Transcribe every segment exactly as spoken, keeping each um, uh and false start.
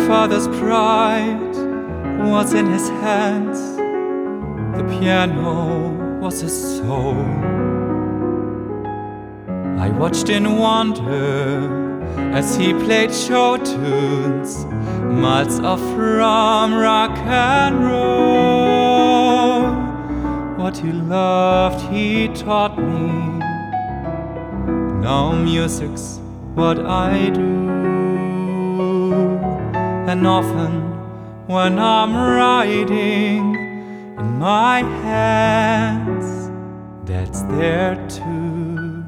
father's pride was in his hands. The piano was his soul. I watched in wonder as he played show tunes, miles off from rock and roll. What he loved, he taught me. Now music's what I do. And often when I'm writing in my hands, Dad's there too.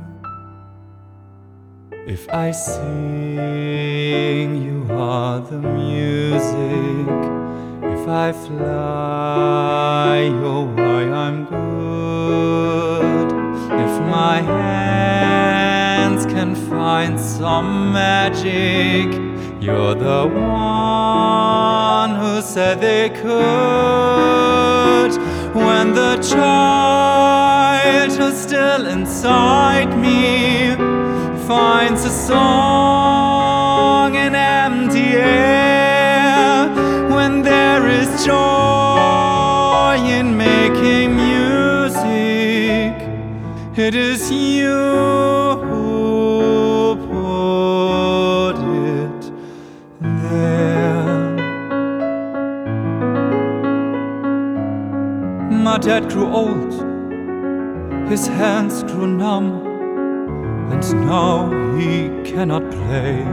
If I sing, you are the music. If I fly, oh why I'm good. If my hands can find some magic, you're the one who said they could. When the child who's still inside me finds a song in empty air, when there is joy in making music, it is you who put it there. My dad grew old, his hands grew numb, and now he cannot play.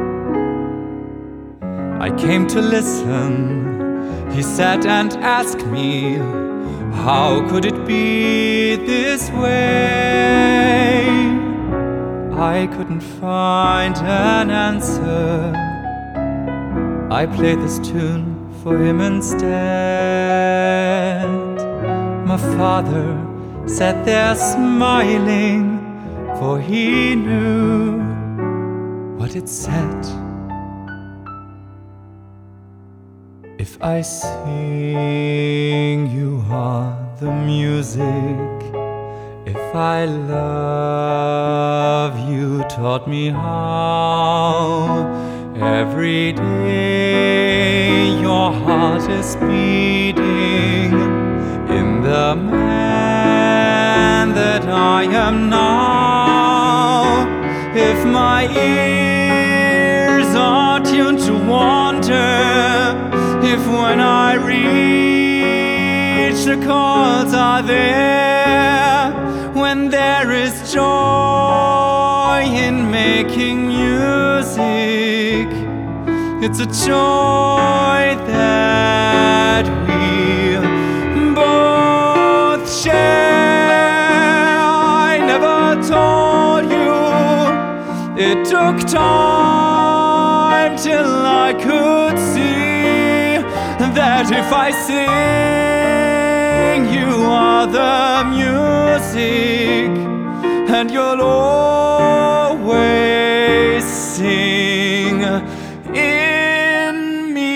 I came to listen, he sat and asked me, how could it be this way? I couldn't find an answer. I played this tune for him instead. My father sat there smiling, for he knew what it said. If I sing, you are the music. If I love, you taught me how. Every day your heart is beating in the man that I am now. If my ears are tuned to wonder, if when I reach the chords are there, when there is joy in making music, it's a joy that we both share. I never told you, it took time till I could see that if I sing, you are the music, and you'll always sing in me.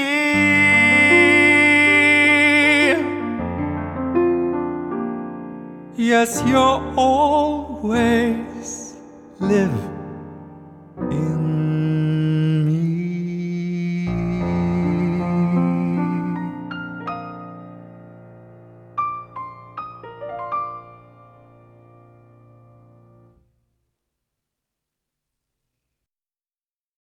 Yes, you'll always live